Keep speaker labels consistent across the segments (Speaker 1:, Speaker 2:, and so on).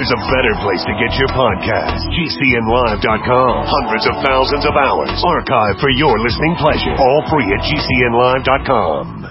Speaker 1: there's a better place to get your podcast. GCNlive.com. Hundreds of thousands of hours archived for your listening pleasure. All free at GCNlive.com.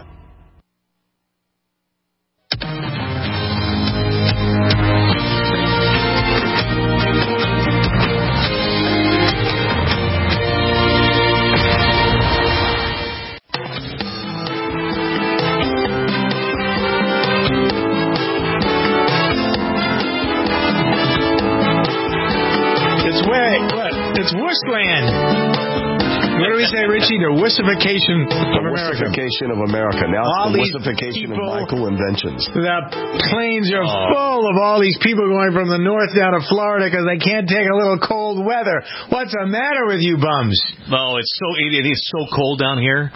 Speaker 2: It's Wussland. What do we say, Richie? The wussification of America.
Speaker 3: Wussification of America. Now
Speaker 2: all
Speaker 3: it's the wussification of Michael inventions.
Speaker 2: The planes are full of all these people going from the north down to Florida because they can't take a little cold weather. What's the matter with you bums?
Speaker 4: Oh, it is so cold down here.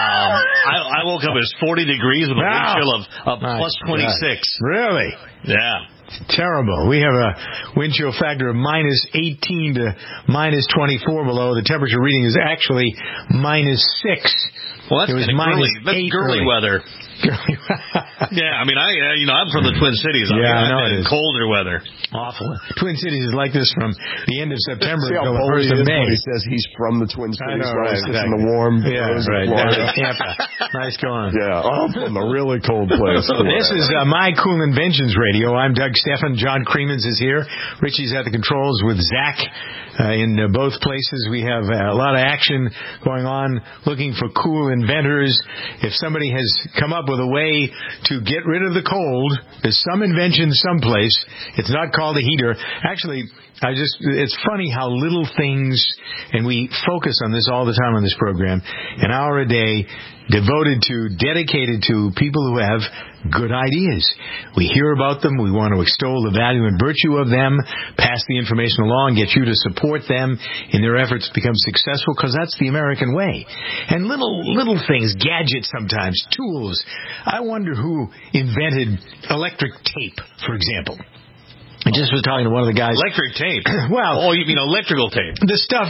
Speaker 4: I woke up, it was 40 degrees with a wind chill of plus 26.
Speaker 2: God. Really?
Speaker 4: Yeah.
Speaker 2: Terrible. We have a wind chill factor of minus 18 to minus 24 below. The temperature reading is actually minus 6.
Speaker 4: Well, that's minus 8. That's girly weather. Yeah, I mean, I'm from the Twin Cities. I know it is colder weather.
Speaker 2: Awful. Twin Cities is like this from the end of September until the 1st of May.
Speaker 3: He says he's from the Twin Cities.
Speaker 2: I know, right?
Speaker 3: Exactly. In the warm.
Speaker 2: Yeah, right. Tampa. Nice going.
Speaker 3: Yeah, I'm from a really cold place.
Speaker 2: This is My Cool Inventions Radio. I'm Doug Stephan. John Creemans is here. Richie's at the controls with Zach. In both places, we have a lot of action going on, looking for cool inventors. If somebody has come up with a way to get rid of the cold, there's some invention someplace. It's not called a heater. Actually, it's funny how little things, and we focus on this all the time on this program, an hour a day dedicated to people who have good ideas. We hear about them. We want to extol the value and virtue of them, pass the information along, get you to support them in their efforts to become successful, because that's the American way. And little things, gadgets sometimes, tools. I wonder who invented electric tape, for example. I just was talking to one of the guys.
Speaker 4: Electric tape.
Speaker 2: Well,
Speaker 4: you mean electrical tape?
Speaker 2: The stuff.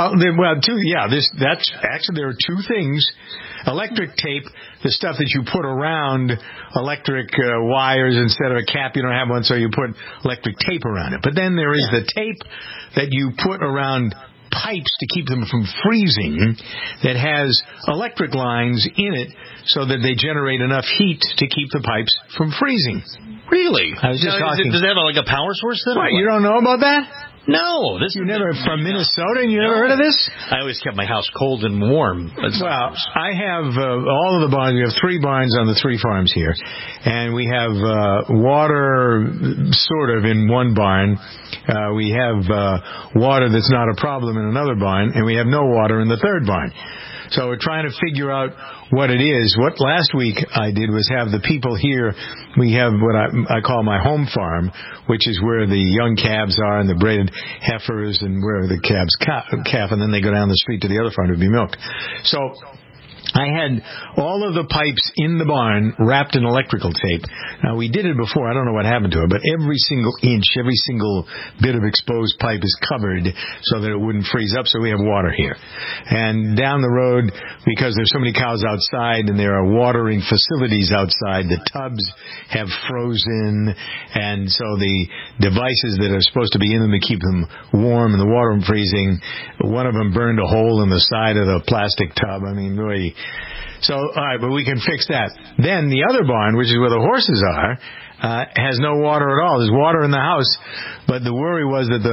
Speaker 2: There are two things. Electric tape, the stuff that you put around electric wires instead of a cap. You don't have one, so you put electric tape around it. But then there is the tape that you put around pipes to keep them from freezing, that has electric lines in it so that they generate enough heat to keep the pipes from freezing.
Speaker 4: Really?
Speaker 2: I was just talking.
Speaker 4: Does it have like a power source then?
Speaker 2: What, you don't know about that?
Speaker 4: No.
Speaker 2: You never, from Minnesota, and you never heard of this?
Speaker 4: I always kept my house cold and warm.
Speaker 2: Well, I have all of the barns. We have 3 barns on the 3 farms here. And we have water sort of in one barn. We have water that's not a problem in another barn. And we have no water in the 3rd barn. So we're trying to figure out what it is. What last week I did was have the people here. We have what I call my home farm, which is where the young calves are and the bred heifers and where the calves calf, and then they go down the street to the other farm to be milked. So I had all of the pipes in the barn wrapped in electrical tape. Now, we did it before. I don't know what happened to it, but every single inch, every single bit of exposed pipe is covered so that it wouldn't freeze up, so we have water here. And down the road, because there's so many cows outside and there are watering facilities outside, the tubs have frozen, and so the devices that are supposed to be in them to keep them warm and the water from freezing, one of them burned a hole in the side of the plastic tub. I mean, really. So, all right, but we can fix that. Then the other barn, which is where the horses are, has no water at all. There's water in the house, but the worry was that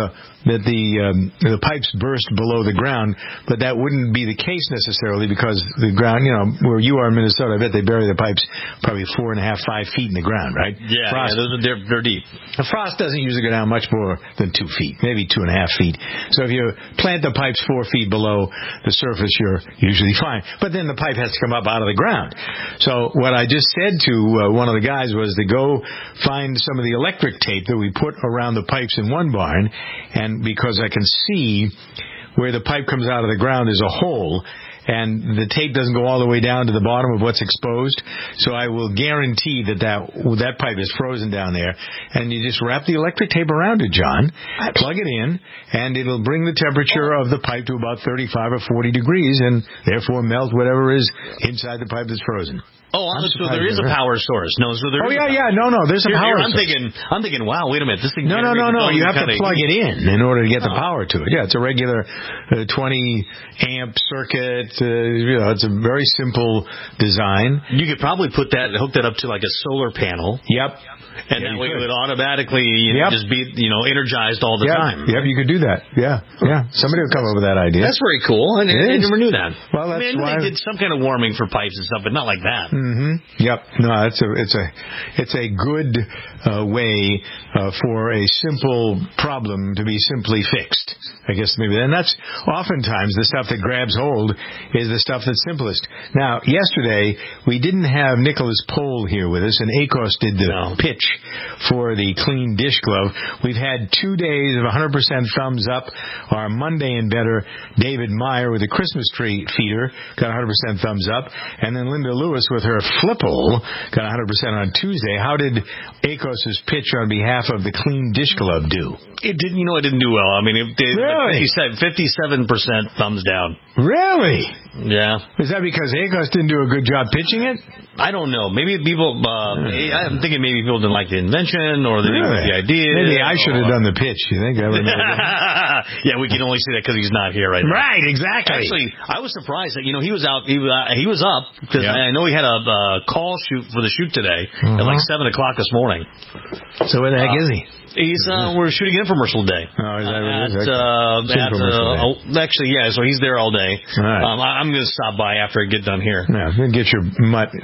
Speaker 2: the pipes burst below the ground, but that wouldn't be the case necessarily because the ground, where you are in Minnesota, I bet they bury the pipes probably 4.5, 5 feet in the ground, right?
Speaker 4: Yeah, they're deep.
Speaker 2: The frost doesn't usually go down much more than 2 feet, maybe 2.5 feet. So if you plant the pipes 4 feet below the surface, you're usually fine. But then the pipe has to come up out of the ground. So what I just said to one of the guys was to go find some of the electric tape that we put around the pipes in one barn, and because I can see where the pipe comes out of the ground is a hole, and the tape doesn't go all the way down to the bottom of what's exposed, so I will guarantee that pipe is frozen down there, and you just wrap the electric tape around it, John, plug it in, and it'll bring the temperature of the pipe to about 35 or 40 degrees, and therefore melt whatever is inside the pipe that's frozen.
Speaker 4: Oh, so there is a power source. No, so there.
Speaker 2: Oh yeah. No. There's a power source.
Speaker 4: I'm thinking. Wow, wait a minute. This thing.
Speaker 2: No. You have to plug it in order to get the power to it. Yeah, it's a regular 20 amp circuit. It's a very simple design.
Speaker 4: You could probably hook that up to like a solar panel.
Speaker 2: Yep.
Speaker 4: And that way it would automatically just be energized all the time.
Speaker 2: Yep, you could do that. Yeah. Somebody would come up with that idea.
Speaker 4: That's very cool. I never knew that.
Speaker 2: Well, that's why
Speaker 4: they did some kind of warming for pipes and stuff, but not like that.
Speaker 2: Mm-hmm. Yep. No, it's a good way for a simple problem to be simply fixed. I guess maybe, and that's oftentimes the stuff that grabs hold is the stuff that's simplest. Now, yesterday we didn't have Nicholas Pohl here with us, and ACOS did the pitch for the clean dish glove. We've had 2 days of 100% thumbs up. Our Monday and Better David Meyer with the Christmas tree feeder got 100% thumbs up, and then Linda Lewis with her Flipple got 100% on Tuesday. How did ACOS's pitch on behalf of the clean dish glove do?
Speaker 4: It didn't. It didn't do well. I mean,
Speaker 2: really?
Speaker 4: 57% thumbs down.
Speaker 2: Really?
Speaker 4: Yeah.
Speaker 2: Is that because ACOS didn't do a good job pitching it?
Speaker 4: I don't know. Maybe people. I'm thinking maybe people didn't like the invention or they didn't like the idea.
Speaker 2: Maybe I should have done the pitch. You think I would?
Speaker 4: Yeah, we can only say that because he's not here right now.
Speaker 2: Right. Exactly.
Speaker 4: Actually, I was surprised that he was out. He was up because I know he had a call shoot for the shoot today at like 7:00 this morning.
Speaker 2: So where the heck is he?
Speaker 4: We're shooting an infomercial day.
Speaker 2: Oh, is that what it is?
Speaker 4: Actually, yeah. So he's there all day.
Speaker 2: Right.
Speaker 4: I'm going to stop by after I get done here.
Speaker 2: Yeah, then get your mug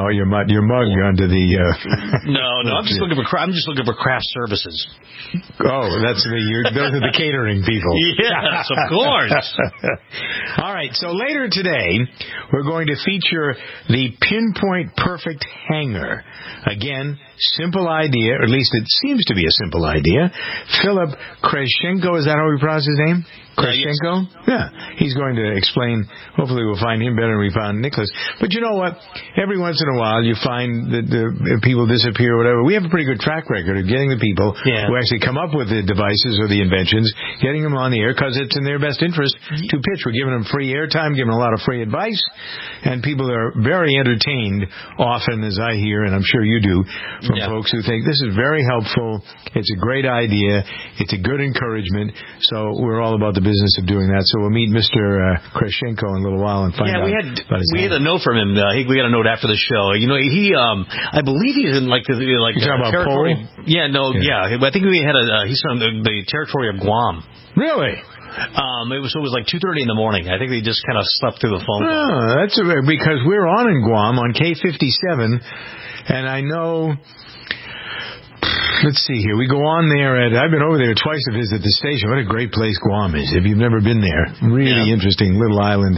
Speaker 2: onto the.
Speaker 4: No. I'm just looking for craft services.
Speaker 2: Oh, those are the catering people.
Speaker 4: Yes, of course.
Speaker 2: All right. So later today, we're going to feature the Pinpoint Perfect Hanger. Again, simple idea, or at least it seems to be a simple idea. Philip Krashenko, is that how we pronounce his name? Krashenko? Yeah. He's going to explain. Hopefully we'll find him better than we found Nicholas. But you know what? Every once in a while you find that the people disappear or whatever. We have a pretty good track record of getting the people who actually come up with the devices or the inventions, getting them on the air because it's in their best interest to pitch. We're giving them free airtime, giving them a lot of free advice, and people are very entertained often, as I hear, and I'm sure you do, from folks who think this is very helpful. It's a great idea. It's a good encouragement. So we're all about the business of doing that. So we'll meet Mr. Krashenko in a little while and find out.
Speaker 4: We had a note from him. We got a note after the show. I believe he's in like
Speaker 2: you talking about
Speaker 4: territory. Yeah, no, yeah. I think he's from the territory of Guam.
Speaker 2: Really?
Speaker 4: It was like 2:30 in the morning. I think they just kind of slept through the phone call.
Speaker 2: Oh, that's because we're on in Guam on K57, and I know. Let's see here. We go on there I've been over there twice to visit the station. What a great place Guam is. If you've never been there, really interesting little island.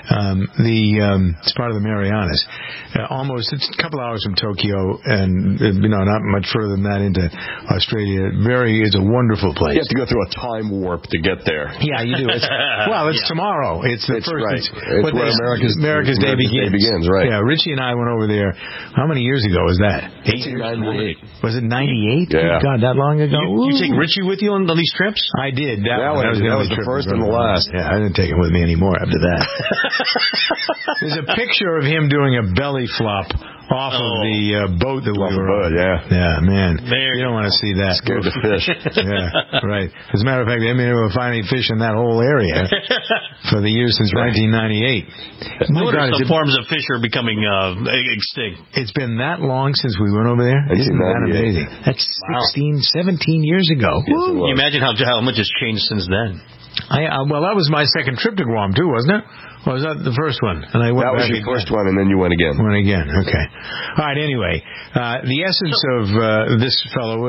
Speaker 2: It's part of the Marianas. It's a couple hours from Tokyo, and not much further than that into Australia. It's a wonderful place.
Speaker 3: You have to go through a time warp to get there.
Speaker 2: Yeah, you do. It's tomorrow. It's the first.
Speaker 3: Right. It's where America's
Speaker 2: Day begins.
Speaker 3: Right.
Speaker 2: Yeah, Richie and I went over there. How many years ago was that?
Speaker 3: 1898.
Speaker 2: Was it 98?
Speaker 3: Yeah.
Speaker 2: God, that long ago.
Speaker 4: You take Richie with you on these trips?
Speaker 2: I did.
Speaker 3: That was the first and the last.
Speaker 2: Yeah, I didn't take him with me anymore after that. There's a picture of him doing a belly flop off of the boat that we were on. Yeah, man. You don't want to see that.
Speaker 3: Scared the fish.
Speaker 2: Yeah, right. As a matter of fact, they haven't been able to find any fish in that whole area for the years since 1998.
Speaker 4: Some forms of fish are becoming extinct.
Speaker 2: It's been that long since we went over there. Isn't that amazing? That's 16, 17 years ago.
Speaker 3: Yes,
Speaker 4: can you imagine how much has changed since then?
Speaker 2: That was my second trip to Guam too, wasn't it? Or was that the first one? And I went.
Speaker 3: That was your first one, and then you went again.
Speaker 2: Okay. All right. Anyway, the essence of this fellow,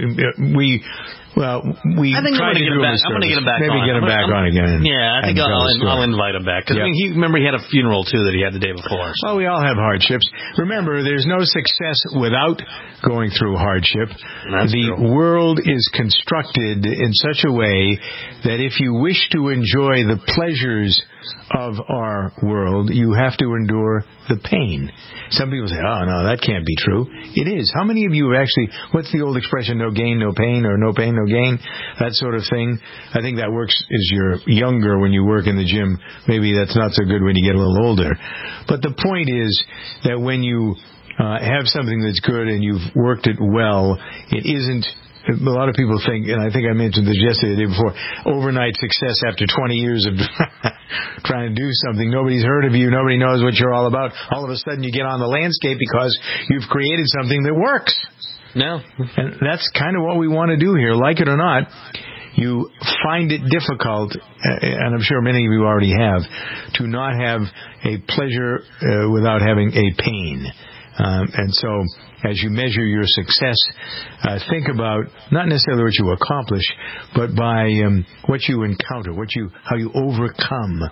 Speaker 2: we
Speaker 4: I think
Speaker 2: tried to do him a service.
Speaker 4: I'm going to get him back
Speaker 2: Maybe
Speaker 4: on.
Speaker 2: get him back on again.
Speaker 4: I think I'll invite him back. Because remember he had a funeral, too, that he had the day before. So.
Speaker 2: Well, we all have hardships. Remember, there's no success without going through hardship. The world is constructed in such a way that if you wish to enjoy the pleasures of our world, you have to endure the pain. Some people say, oh, no, that can't be true. It is. How many of you actually, what's the old expression, no gain, no pain, or no pain, no gain, that sort of thing? I think that works as you're younger when you work in the gym. Maybe that's not so good when you get a little older. But the point is that when you have something that's good and you've worked it well, it isn't. A lot of people think, and I think I mentioned this yesterday, the day before, overnight success after 20 years of trying to do something. Nobody's heard of you. Nobody knows what you're all about. All of a sudden you get on the landscape because you've created something that works.
Speaker 4: No.
Speaker 2: And that's kind of what we want to do here. Like it or not, you find it difficult, and I'm sure many of you already have, to not have a pleasure without having a pain. And so, as you measure your success, think about not necessarily what you accomplish, but by what you encounter, how you overcome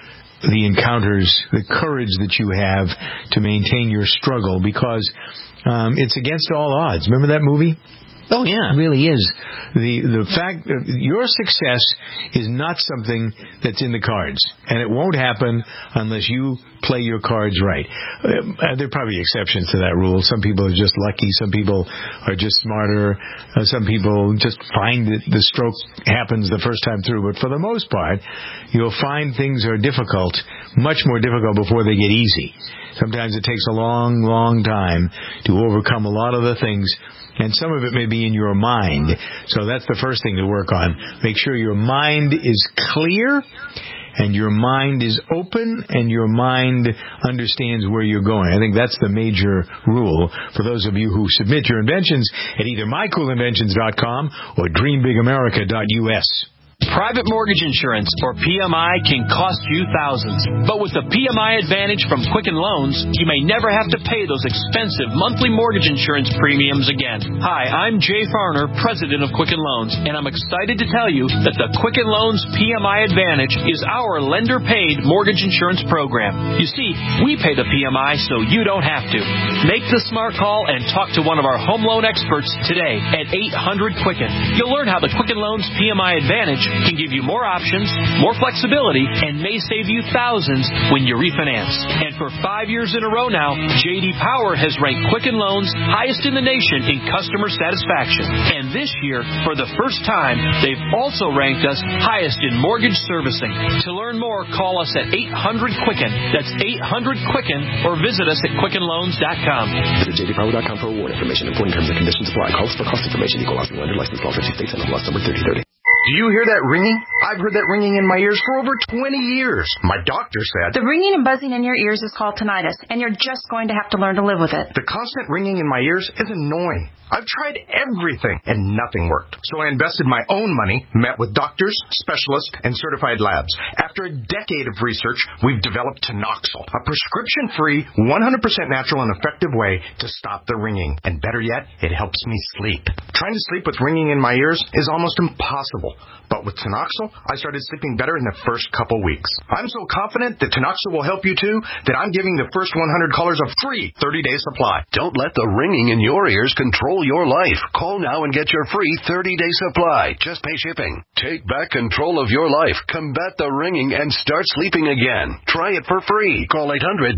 Speaker 2: the encounters, the courage that you have to maintain your struggle, because it's against all odds. Remember that movie?
Speaker 4: Oh, yeah.
Speaker 2: It really is. The fact that your success is not something that's in the cards, and it won't happen unless you play your cards right. There are probably exceptions to that rule. Some people are just lucky. Some people are just smarter. Some people just find that the stroke happens the first time through. But for the most part, you'll find things are difficult, much more difficult before they get easy. Sometimes it takes a long, long time to overcome a lot of the things. And some of it may be in your mind. So that's the first thing to work on. Make sure your mind is clear and your mind is open and your mind understands where you're going. I think that's the major rule for those of you who submit your inventions at either mycoolinventions.com or dreambigamerica.us.
Speaker 5: Private mortgage insurance, or PMI, can cost you thousands. But with the PMI Advantage from Quicken Loans, you may never have to pay those expensive monthly mortgage insurance premiums again. Hi, I'm Jay Farner, president of Quicken Loans, and I'm excited to tell you that the Quicken Loans PMI Advantage is our lender-paid mortgage insurance program. You see, we pay the PMI so you don't have to. Make the smart call and talk to one of our home loan experts today at 800-QUICKEN. You'll learn how the Quicken Loans PMI Advantage can give you more options, more flexibility, and may save you thousands when you refinance. And for 5 years in a row now, J.D. Power has ranked Quicken Loans highest in the nation in customer satisfaction. And this year, for the first time, they've also ranked us highest in mortgage servicing. To learn more, call us at 800-QUICKEN. That's 800-QUICKEN, or visit us at QuickenLoans.com.
Speaker 6: Visit JDPower.com for award information. Important terms and conditions apply. Calls for cost information. Equal housing lender. License law 50 states and law number 3030.
Speaker 7: Do you hear that ringing? I've heard that ringing in my ears for over 20 years. My doctor said
Speaker 8: the ringing and buzzing in your ears is called tinnitus, and you're just going to have to learn to live with it.
Speaker 7: The constant ringing in my ears is annoying. I've tried everything, and nothing worked. So I invested my own money, met with doctors, specialists, and certified labs. After a decade of research, we've developed Tinoxil, a prescription-free, 100% natural and effective way to stop the ringing. And better yet, it helps me sleep. Trying to sleep with ringing in my ears is almost impossible. But with Tinoxil, I started sleeping better in the first couple weeks. I'm so confident that Tinoxil will help you too that I'm giving the first 100 callers a free 30-day supply.
Speaker 1: Don't let the ringing in your ears control your life. Call now and get your free 30-day supply. Just pay shipping. Take back control of your life. Combat the ringing and start sleeping again. Try it for free. Call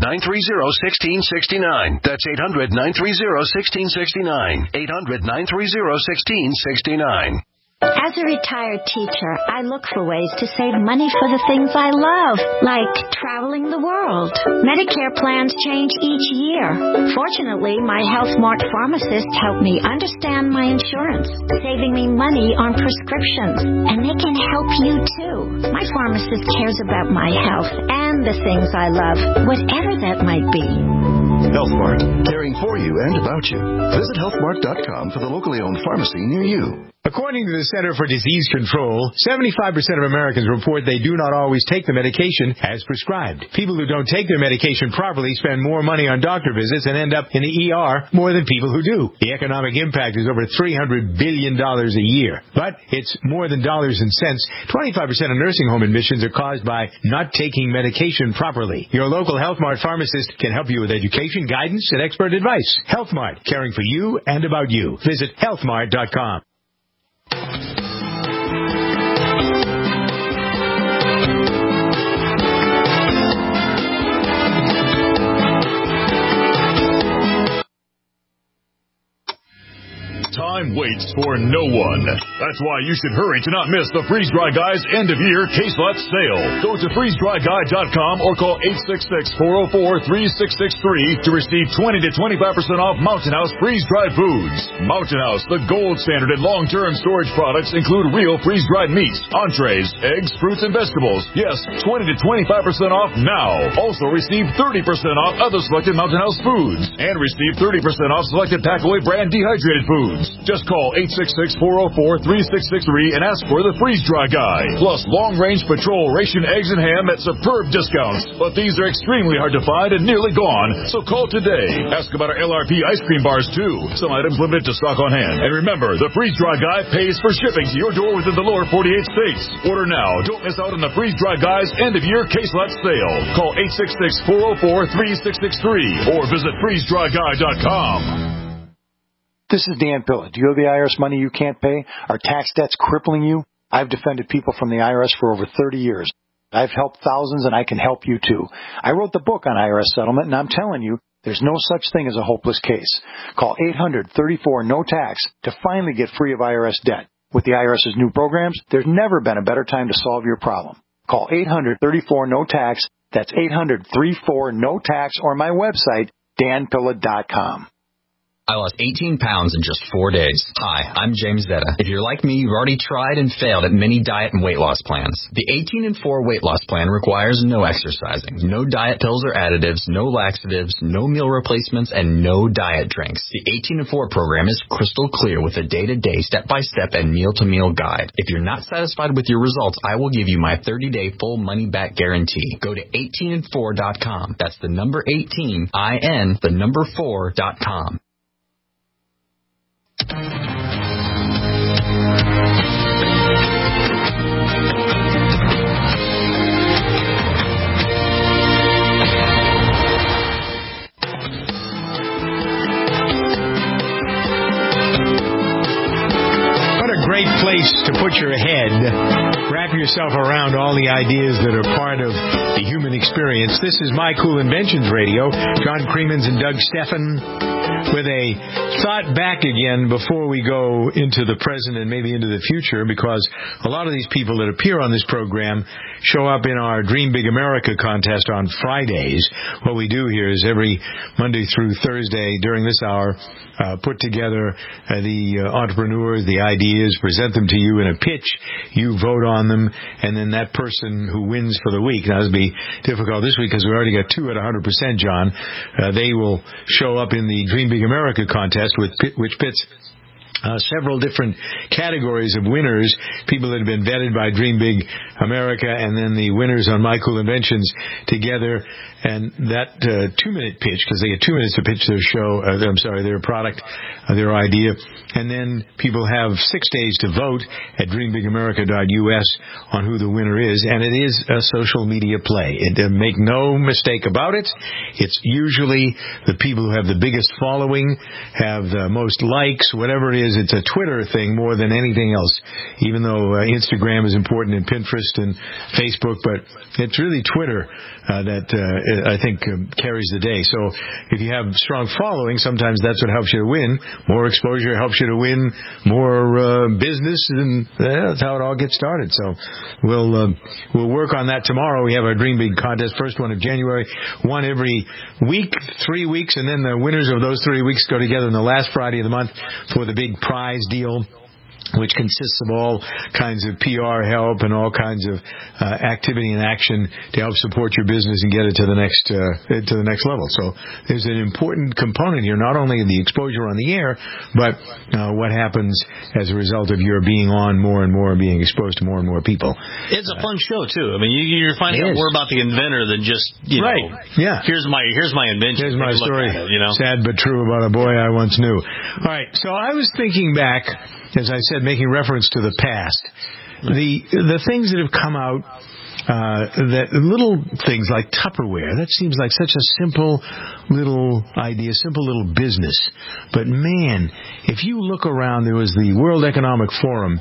Speaker 1: 800-930-1669. That's 800-930-1669. 800-930-1669.
Speaker 9: As a retired teacher, I look for ways to save money for the things I love, like traveling the world. Medicare plans change each year. Fortunately, my HealthMart pharmacist helped me understand my insurance, saving me money on prescriptions. And they can help you, too. My pharmacist cares about my health and the things I love, whatever that might be.
Speaker 6: HealthMart, caring for you and about you. Visit healthmart.com for the locally owned pharmacy near you.
Speaker 2: According to the Center for Disease Control, 75% of Americans report they do not always take the medication as prescribed. People who don't take their medication properly spend more money on doctor visits and end up in the ER more than people who do. The economic impact is over $300 billion a year. But it's more than dollars and cents. 25% of nursing home admissions are caused by not taking medication properly. Your local HealthMart pharmacist can help you with education, guidance, and expert advice. HealthMart, caring for you and about you. Visit healthmart.com.
Speaker 10: waits for no one. That's why you should hurry to not miss the Freeze Dry Guy's end-of-year case lot sale. Go to freezedryguy.com or call 866-404-3663 to receive 20 to 25% off Mountain House freeze-dried foods. Mountain House, the gold standard in long-term storage products, include real freeze-dried meats, entrees, eggs, fruits, and vegetables. Yes, 20 to 25% off now. Also receive 30% off other selected Mountain House foods and receive 30% off selected Packaway brand dehydrated foods. Just call 866-404-3663 and ask for the Freeze Dry Guy. Plus long-range patrol ration eggs and ham at superb discounts. But these are extremely hard to find and nearly gone, so call today. Ask about our LRP ice cream bars too. Some items limited to stock on hand. And remember, the Freeze Dry Guy pays for shipping to your door within the lower 48 states. Order now. Don't miss out on the Freeze Dry Guy's end-of-year case lot sale. Call 866-404-3663 or visit freezedryguy.com.
Speaker 11: This is Dan Pilla. Do you have the IRS money you can't pay? Are tax debts crippling you? I've defended people from the IRS for over 30 years. I've helped thousands, and I can help you too. I wrote the book on IRS settlement, and I'm telling you, there's no such thing as a hopeless case. Call 800-34-NO-TAX to finally get free of IRS debt. With the IRS's new programs, there's never been a better time to solve your problem. Call 800-34-NO-TAX. That's 800-34-NO-TAX or my website, danpilla.com.
Speaker 12: I lost 18 pounds in just 4 days. Hi, I'm James Zeta. If you're like me, you've already tried and failed at many diet and weight loss plans. The 18 and 4 weight loss plan requires no exercising, no diet pills or additives, no laxatives, no meal replacements, and no diet drinks. The 18 and 4 program is crystal clear with a day-to-day, step-by-step, and meal-to-meal guide. If you're not satisfied with your results, I will give you my 30-day full money-back guarantee. Go to 18and4.com. That's the number 18, I-N, the number 4.com.
Speaker 2: Great place to put your head. Wrap yourself around all the ideas that are part of the human experience. This is My Cool Inventions Radio. John Creemans and Doug Steffen with a thought back again before we go into the present and maybe into the future, because a lot of these people that appear on this program show up in our Dream Big America contest on Fridays. What we do here is every Monday through Thursday during this hour, put together the entrepreneurs, the ideas, present them to you in a pitch. You vote on them, and then that person who wins for the week, now this will be difficult this week because we already got 2 at 100%, John, they will show up in the Dream Big America contest, which pits several different categories of winners, people that have been vetted by Dream Big America, and then the winners on My Cool Inventions together. And that 2-minute pitch, because they get 2 minutes to pitch their show, their product, their idea. And then people have 6 days to vote at dreambigamerica.us on who the winner is. And it is a social media play. Make no mistake about it. It's usually the people who have the biggest following, have the most likes, whatever it is. It's a Twitter thing more than anything else, even though Instagram is important and Pinterest and Facebook. But it's really Twitter that I think carries the day. So if you have strong following, sometimes that's what helps you to win. More exposure helps you to win more business, and that's how it all gets started. So we'll work on that tomorrow. We have our Dream Big contest, first one of January, one every week, 3 weeks, and then the winners of those 3 weeks go together on the last Friday of the month for the big prize deal, which consists of all kinds of PR help and all kinds of activity and action to help support your business and get it to the next level. So there's an important component here, not only the exposure on the air, but what happens as a result of your being on more and more, being exposed to more and more people.
Speaker 4: It's a fun show too. I mean, you're finding out more about the inventor than just
Speaker 2: right. Yeah.
Speaker 4: Here's my invention.
Speaker 2: Here's my story. Sad but true about a boy I once knew. All right. So I was thinking back, as I said, making reference to the past, the things that have come out, that little things like Tupperware, that seems like such a simple little idea, simple little business. But man, if you look around, there was the World Economic Forum.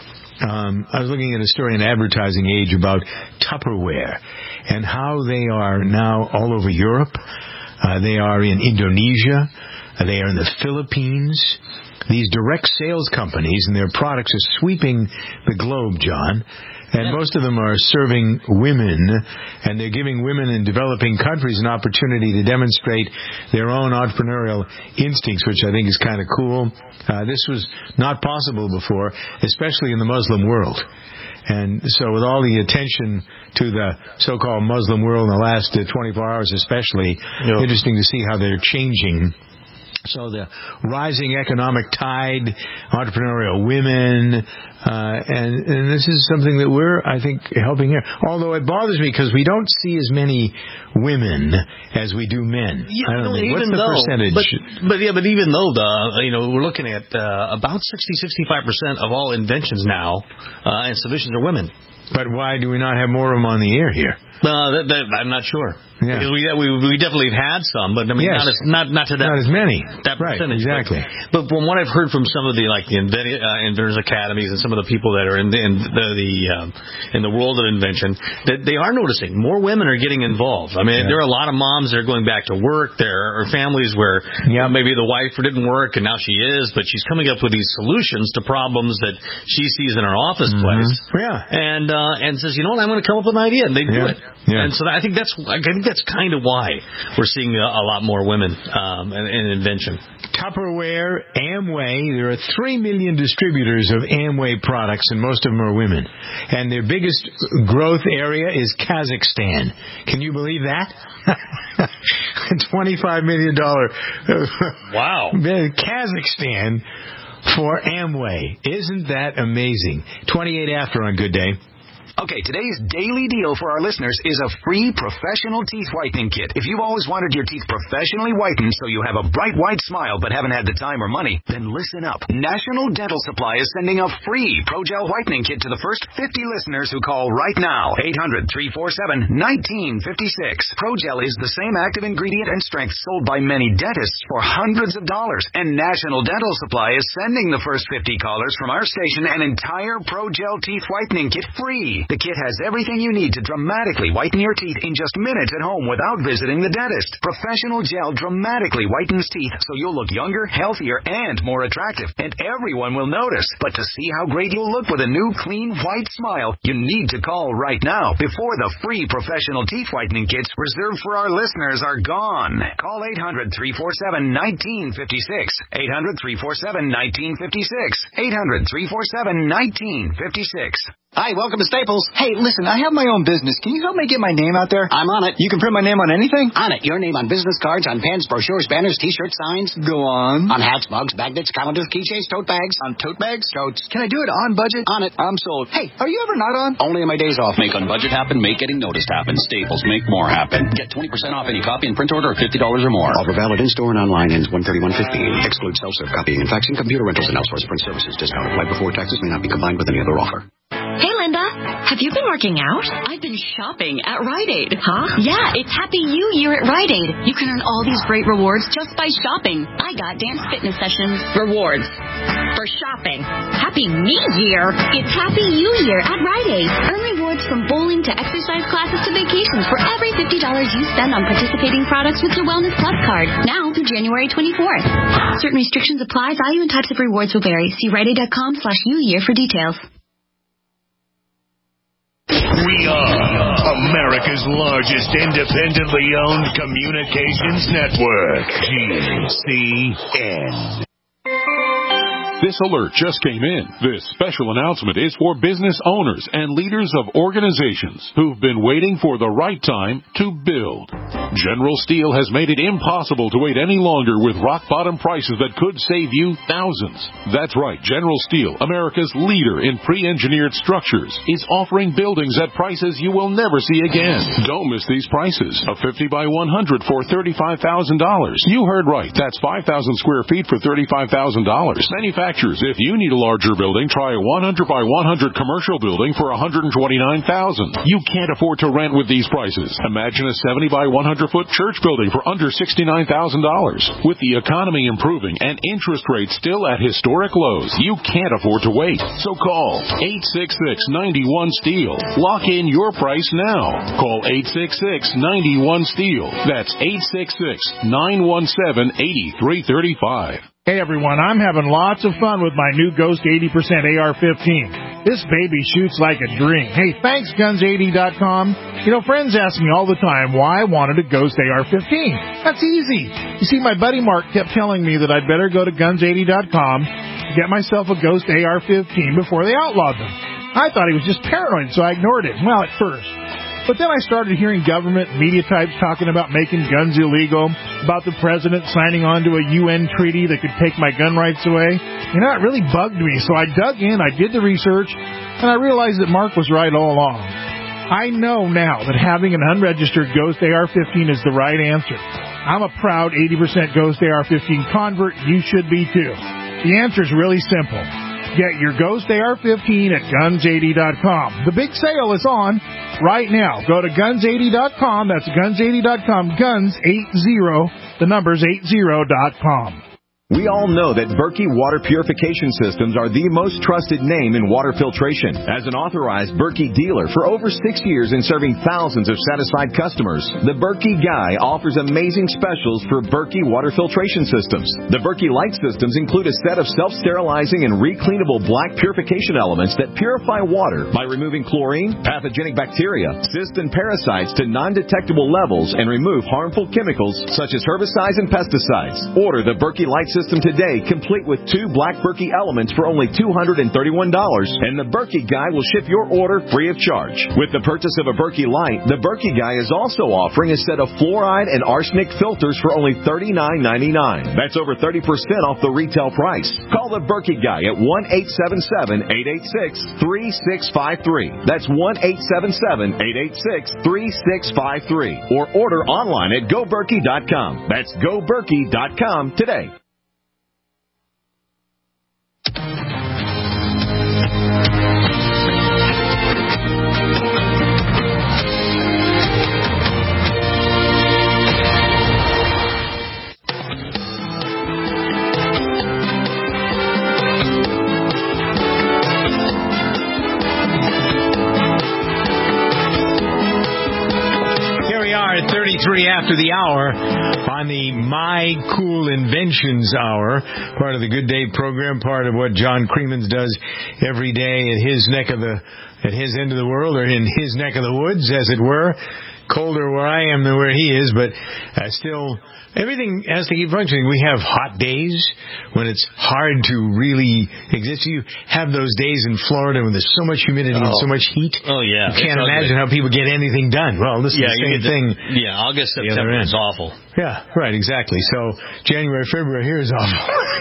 Speaker 2: I was looking at a story in Advertising Age about Tupperware and how they are now all over Europe. They are in Indonesia. They are in the Philippines. These direct sales companies and their products are sweeping the globe, John. And most of them are serving women, and they're giving women in developing countries an opportunity to demonstrate their own entrepreneurial instincts, which I think is kind of cool. This was not possible before, especially in the Muslim world. And so with all the attention to the so-called Muslim world in the last 24 hours especially, interesting to see how they're changing. So the rising economic tide, entrepreneurial women, and this is something that we're, I think, helping here. Although it bothers me because we don't see as many women as we do men. I don't know. What's the percentage?
Speaker 4: But even though we're looking at about 60-65% of all inventions now and solutions are women.
Speaker 2: But why do we not have more of them on the air here?
Speaker 4: I'm not sure. Yeah. Because we definitely have had some, but I mean, not to that.
Speaker 2: Not as many.
Speaker 4: That percentage.
Speaker 2: Right, exactly.
Speaker 4: But from what I've heard from some of the inventors academies and some of the people that are in the world of invention, that they are noticing more women are getting involved. I mean, there are a lot of moms that are going back to work. There are families where maybe the wife didn't work and now she is, but she's coming up with these solutions to problems that she sees in her office place.
Speaker 2: Yeah.
Speaker 4: And says, you know what, I'm going to come up with an idea, and they do it. Yeah. And so I think that's kind of why we're seeing a lot more women in invention.
Speaker 2: Tupperware, Amway, there are 3 million distributors of Amway products, and most of them are women. And their biggest growth area is Kazakhstan. Can you believe that? $25 million.
Speaker 4: Wow.
Speaker 2: Kazakhstan for Amway. Isn't that amazing? 28 after on Good Day.
Speaker 13: Okay, today's daily deal for our listeners is a free professional teeth whitening kit. If you've always wanted your teeth professionally whitened so you have a bright white smile but haven't had the time or money, then listen up. National Dental Supply is sending a free ProGel whitening kit to the first 50 listeners who call right now. 800-347-1956. ProGel is the same active ingredient and strength sold by many dentists for hundreds of dollars. And National Dental Supply is sending the first 50 callers from our station an entire ProGel teeth whitening kit free. The kit has everything you need to dramatically whiten your teeth in just minutes at home without visiting the dentist. Professional gel dramatically whitens teeth so you'll look younger, healthier, and more attractive. And everyone will notice. But to see how great you'll look with a new, clean, white smile, you need to call right now before the free professional teeth whitening kits reserved for our listeners are gone. Call 800-347-1956. 800-347-1956. 800-347-1956.
Speaker 14: Hi, welcome to Staples. Hey, listen, I have my own business. Can you help me get my name out there?
Speaker 15: I'm on it.
Speaker 14: You can print my name on anything?
Speaker 15: On it. Your name on business cards, on pens, brochures, banners, T-shirts, signs.
Speaker 14: Go on.
Speaker 15: On hats, mugs, magnets, calendars, keychains, tote bags.
Speaker 14: On tote bags?
Speaker 15: Totes.
Speaker 14: Can I do it on budget?
Speaker 15: On it.
Speaker 14: I'm sold. Hey, are you ever not on?
Speaker 15: Only on my days off.
Speaker 16: Make on budget happen, make getting noticed happen. Staples, make more happen. Get 20% off any copy and print order of $50 or more.
Speaker 15: Offer valid in-store and online, ends 1/31/15. Excludes self-serve copying and faxing, computer rentals, and outsourced print services. Discount applied before taxes may not be combined with any other offer.
Speaker 17: Hey, Linda. Have you been working out?
Speaker 18: I've been shopping at Rite Aid.
Speaker 17: Huh?
Speaker 18: Yeah, it's Happy You Year at Rite Aid. You can earn all these great rewards just by shopping. I got dance fitness sessions.
Speaker 17: Rewards for shopping. Happy Me Year.
Speaker 9: It's Happy You Year at Rite Aid. Earn rewards from bowling to exercise classes to vacations for every $50 you spend on participating products with your Wellness Plus card. Now through January 24th. Certain restrictions apply. Value and types of rewards will vary. See RiteAid.com/UYear for details.
Speaker 19: We are America's largest independently owned communications network, GCN.
Speaker 20: This alert just came in. This special announcement is for business owners and leaders of organizations who've been waiting for the right time to build. General Steel has made it impossible to wait any longer with rock-bottom prices that could save you thousands. That's right. General Steel, America's leader in pre-engineered structures, is offering buildings at prices you will never see again. Don't miss these prices. A 50 by 100 for $35,000. You heard right. That's 5,000 square feet for $35,000. Manufactured manufacturers. If you need a larger building, try a 100 by 100 commercial building for $129,000. You can't afford to rent with these prices. Imagine a 70 by 100 foot church building for under $69,000. With the economy improving and interest rates still at historic lows, you can't afford to wait. So call 866-91-STEEL. Lock in your price now. Call 866-91-STEEL. That's 866-917-8335.
Speaker 21: Hey everyone, I'm having lots of fun with my new Ghost 80% AR-15. This baby shoots like a dream. Hey, thanks Guns80.com. You know, friends ask me all the time why I wanted a Ghost AR-15. That's easy. You see, my buddy Mark kept telling me that I'd better go to Guns80.com to get myself a Ghost AR-15 before they outlawed them. I thought he was just paranoid, so I ignored it. Well, at first. But then I started hearing government media types talking about making guns illegal, about the president signing on to a UN treaty that could take my gun rights away. You know, it really bugged me, so I dug in, I did the research, and I realized that Mark was right all along. I know now that having an unregistered Ghost AR-15 is the right answer. I'm a proud 80% Ghost AR-15 convert. You should be too. The answer is really simple. Get your Ghost AR-15 at Guns80.com. The big sale is on right now. Go to Guns80.com. That's Guns80.com. Guns80, the number's 80.com.
Speaker 22: We all know that Berkey Water Purification Systems are the most trusted name in water filtration. As an authorized Berkey dealer for over 6 years and serving thousands of satisfied customers, the Berkey Guy offers amazing specials for Berkey Water Filtration Systems. The Berkey Light Systems include a set of self-sterilizing and recleanable black purification elements that purify water by removing chlorine, pathogenic bacteria, cysts, and parasites to non-detectable levels and remove harmful chemicals such as herbicides and pesticides. Order the Berkey Light System today, complete with 2 black Berkey elements for only $231, and the Berkey Guy will ship your order free of charge. With the purchase of a Berkey Light, the Berkey Guy is also offering a set of fluoride and arsenic filters for only $39.99. That's over 30% off the retail price. Call the Berkey Guy at 1-877-886-3653. That's 1-877-886-3653. Or order online at GoBerkey.com. That's GoBerkey.com today.
Speaker 2: Here we are at 33 after the hour on the My Cool Inventions Hour, part of the Good Day program, part of what John Creemans does every day at his end of the world, or in his neck of the woods, as it were. Colder where I am than where he is, but still, everything has to keep functioning. We have hot days when it's hard to really exist. You have those days in Florida when there's so much humidity and so much heat.
Speaker 4: Oh, yeah.
Speaker 2: You can't imagine how people get anything done. Well, this is the same thing.
Speaker 4: Yeah, August, September is awful.
Speaker 2: Yeah, right, exactly. So January, February here is awful.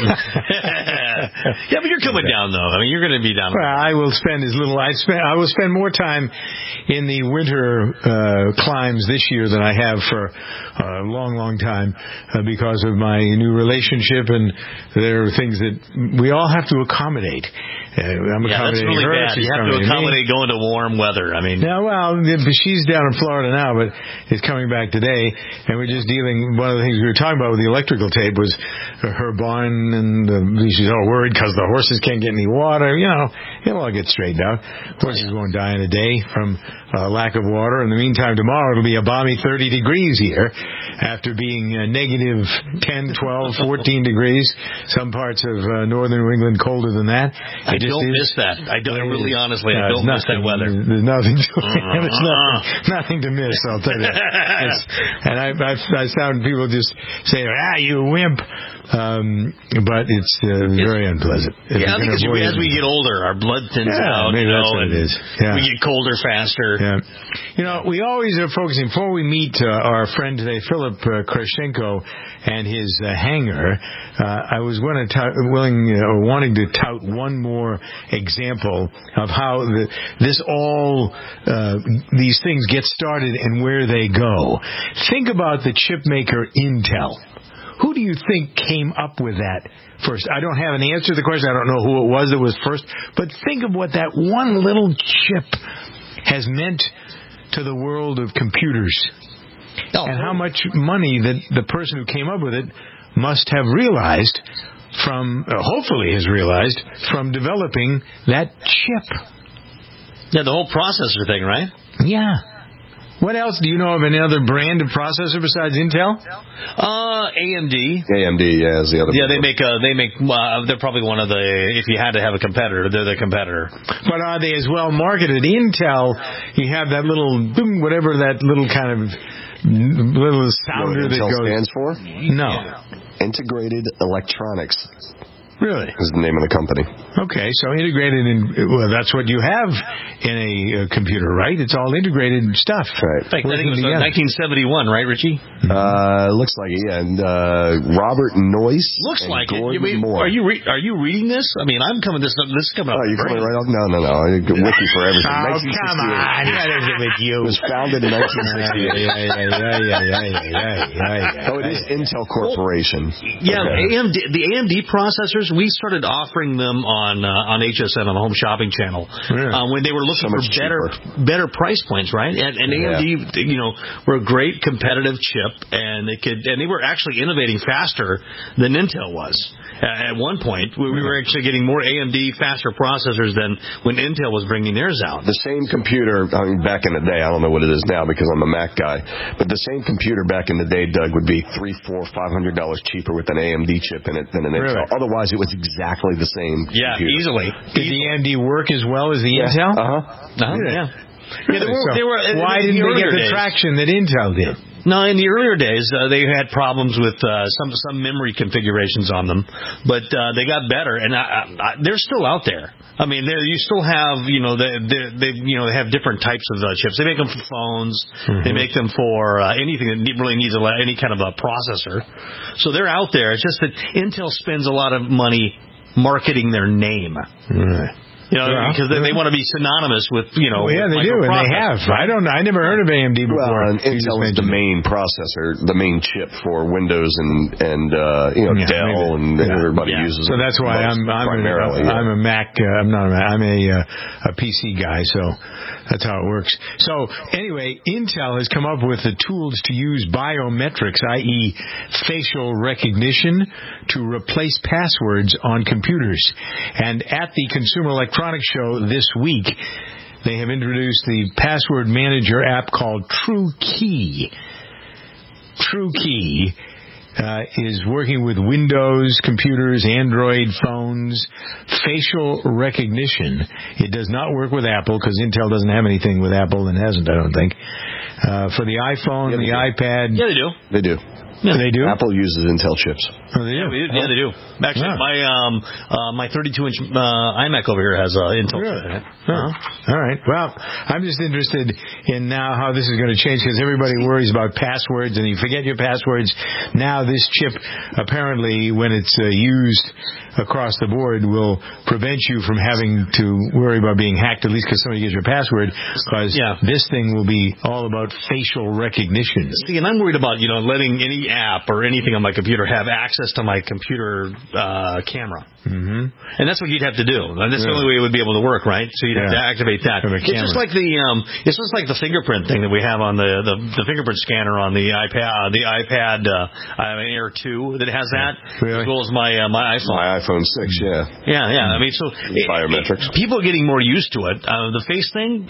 Speaker 4: Yeah, but you're coming down, though. I mean, you're going to be down.
Speaker 2: Well, I will spend I will spend more time in the winter climes this year than I have for a long, long time because of my new relationship, and there are things that we all have to accommodate. I'm
Speaker 4: that's really
Speaker 2: her,
Speaker 4: bad. You have to accommodate going to warm weather. I mean,
Speaker 2: yeah, well, she's down in Florida now, but is coming back today, and we're just dealing. One of the things we were talking about with the electrical tape was her barn, and she's all worried because the horses can't get any water. You know, it'll all get straightened out. Horses won't die in a day from lack of water. In the meantime, tomorrow it'll be a balmy 30 degrees here, after being negative 10, 12, 14 degrees. Some parts of northern New England colder than that.
Speaker 4: I don't miss that. I really, honestly, I don't miss that weather.
Speaker 2: There's nothing to there's nothing to miss, I'll tell you. And I sound people just say, you wimp. But it's very unpleasant.
Speaker 4: Yeah, I think as we get older, our blood thins out,
Speaker 2: maybe that's what it is. Yeah.
Speaker 4: We get colder faster.
Speaker 2: Yeah. You know, we always are focusing, before we meet our friend today, Philip Krashenko, and his hangar, I was wanting to tout one more example of how these things get started and where they go. Think about the chip maker Intel. Who do you think came up with that first? I don't have an answer to the question. I don't know who it was that was first. But think of what that one little chip has meant to the world of computers. And how much money that the person who came up with it must have realized from, hopefully has realized, from developing that chip.
Speaker 4: Yeah, the whole processor thing, right?
Speaker 2: Yeah. What else? Do you know of any other brand of processor besides Intel?
Speaker 4: AMD.
Speaker 3: AMD, yeah, is the other.
Speaker 4: Yeah, they make. They're probably one of the. If you had to have a competitor, they're the competitor.
Speaker 2: But are they as well marketed? Intel, you have that little boom, whatever that little kind of little sounder that
Speaker 3: Intel
Speaker 2: goes.
Speaker 3: stands for?
Speaker 2: No.
Speaker 3: Integrated Electronics.
Speaker 2: Really?
Speaker 3: Is the name of the company.
Speaker 2: Okay, so integrated well, that's what you have in a computer, right? It's all integrated stuff.
Speaker 3: Right.
Speaker 4: In fact, I think it was 1971, right, Richie?
Speaker 3: Looks like it, yeah. And Robert Noyce.
Speaker 4: Looks
Speaker 3: and
Speaker 4: like
Speaker 3: Gordon
Speaker 4: it.
Speaker 3: Moore.
Speaker 4: Are you reading this? I mean, I'm coming. This is coming up.
Speaker 3: Oh, you're coming right off? No. Wiki for everything.
Speaker 2: Oh, come on. That isn't with you.
Speaker 3: It was founded in 1968. Oh, it is Intel Corporation.
Speaker 4: Yeah,
Speaker 3: okay.
Speaker 4: the AMD processors, we started offering them on HSN on the Home Shopping Channel when they were looking for better price points, right? And AMD, were a great competitive chip, and they were actually innovating faster than Intel was. At one point, we were actually getting more AMD faster processors than when Intel was bringing theirs out.
Speaker 3: The same computer, I mean, back in the day, I don't know what it is now because I'm a Mac guy, but the same computer back in the day, Doug, would be $300, $400, $500 cheaper with an AMD chip in it than an Intel. Otherwise, it was exactly the same computer.
Speaker 4: Easily.
Speaker 2: Did the AMD work as well as the Intel?
Speaker 4: Yeah.
Speaker 2: Really? Why didn't they get the traction that Intel did?
Speaker 4: No, in the earlier days, they had problems with some memory configurations on them, but they got better, and they're still out there. I mean, you still have, they have different types of chips. They make them for phones. Mm-hmm. They make them for anything that really needs any kind of a processor. So they're out there. It's just that Intel spends a lot of money marketing their name.
Speaker 2: Right.
Speaker 4: Because they want to be synonymous with,
Speaker 2: Well, yeah, they do, and they have. I never heard of AMD before.
Speaker 3: Well, and Intel is the main processor, the main chip for Windows and Dell, and everybody uses it.
Speaker 2: So that's why I'm a Mac. I'm not a Mac. I'm a PC guy, so that's how it works. So anyway, Intel has come up with the tools to use biometrics, i.e. facial recognition, to replace passwords on computers. And at the Consumer Electronics Show this week, they have introduced the password manager app called TrueKey. TrueKey is working with Windows computers, Android phones, facial recognition. It does not work with Apple because Intel doesn't have anything with Apple and hasn't, I don't think. For the iPhone, the iPad.
Speaker 4: Yeah, they do.
Speaker 3: They do.
Speaker 2: Yeah, they do.
Speaker 3: Apple uses Intel chips.
Speaker 2: Oh, they do.
Speaker 4: Yeah, they do. Actually, my 32-inch iMac over here has Intel chip in it.
Speaker 2: All right. Well, I'm just interested in now how this is going to change because everybody worries about passwords and you forget your passwords. Now this chip, apparently, when it's used across the board, will prevent you from having to worry about being hacked, at least because somebody gets your password, because this thing will be all about facial recognition.
Speaker 4: See, and I'm worried about, letting any app or anything on my computer have access to my computer camera.
Speaker 2: Mm-hmm.
Speaker 4: And that's what you'd have to do. That's the only way it would be able to work, right? So you'd have to activate that. It's just like the fingerprint thing that we have on the fingerprint scanner on the iPad Air 2 that has that, as well as my iPhone.
Speaker 3: My iPhone 6, yeah.
Speaker 4: Yeah. I mean, so
Speaker 3: biometrics.
Speaker 4: People are getting more used to it. The face thing,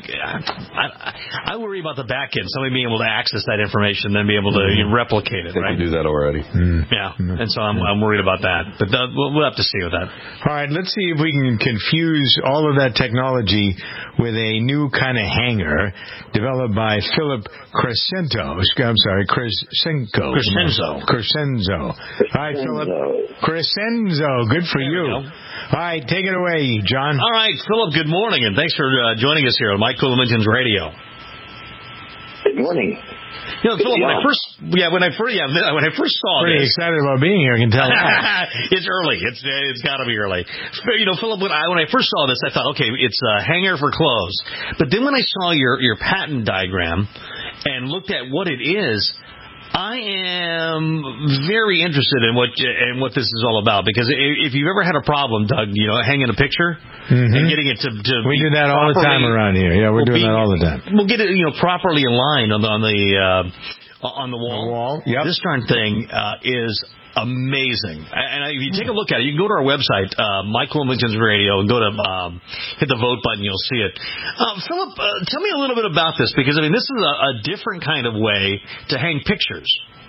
Speaker 4: I worry about the back end. Somebody being able to access that information, then be able to replicate it.
Speaker 3: They can do that already.
Speaker 4: Yeah, and so I'm worried about that. But we'll have to see with that.
Speaker 2: All right, let's see if we can confuse all of that technology with a new kind of hanger developed by Philip Crescenzo. All right, Philip. Crescenzo. Good for you. All right, take it away, John.
Speaker 4: All right, Philip, good morning, and thanks for joining us here on Mike Cool-Minton's Radio.
Speaker 5: Good morning.
Speaker 4: Philip, when I first saw
Speaker 2: pretty
Speaker 4: this,
Speaker 2: excited about being here. I can tell.
Speaker 4: It's early. It's got to be early. Philip, when I first saw this, I thought, okay, it's a hanger for clothes. But then when I saw your patent diagram and looked at what it is, I am very interested in what this is all about, because if you've ever had a problem, Doug, hanging a picture and getting it to
Speaker 2: we do that all the time around here. Yeah, we're doing that all the time.
Speaker 4: We'll get it properly aligned on the wall.
Speaker 2: Yep.
Speaker 4: This darn thing is amazing. And if you take a look at it, you can go to our website, My Cool Inventions Radio, and go to hit the vote button. You'll see it. Philip, tell me a little bit about this, because this is a different kind of way to hang pictures.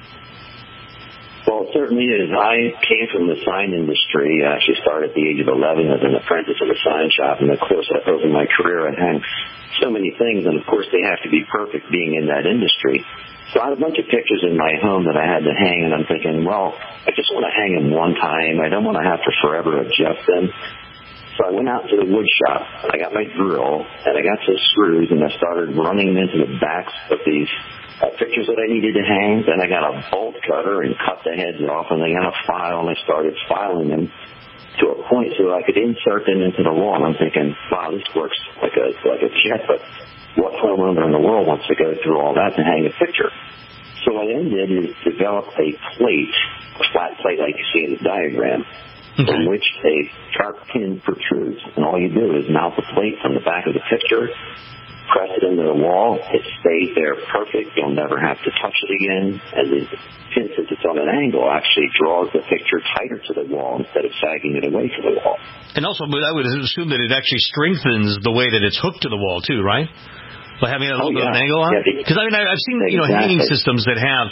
Speaker 5: Well, it certainly is. I came from the sign industry. I actually started at the age of 11 as an apprentice in a sign shop, and of course, over my career, I hang so many things, and of course, they have to be perfect being in that industry. So I had a bunch of pictures in my home that I had to hang, and I'm thinking, well, I just want to hang them one time. I don't want to have to forever adjust them. So I went out to the wood shop. I got my drill, and I got some screws, and I started running them into the backs of these pictures that I needed to hang. Then I got a bolt cutter and cut the heads off, and I got a file, and I started filing them to a point so I could insert them into the wall. And I'm thinking, wow, this works like a jet, but what homeowner in the world wants to go through all that to hang a picture? So what I then did is develop a plate, a flat plate like you see in the diagram, from which a sharp pin protrudes. And all you do is mount the plate from the back of the picture, press it into the wall, it stays there perfect. You'll never have to touch it again. And the pin, since it's on an angle, actually draws the picture tighter to the wall instead of sagging it away from the wall.
Speaker 4: And also, I would assume that it actually strengthens the way that it's hooked to the wall, too, right? By having a little bit of an angle on it? Because I've seen hanging systems that have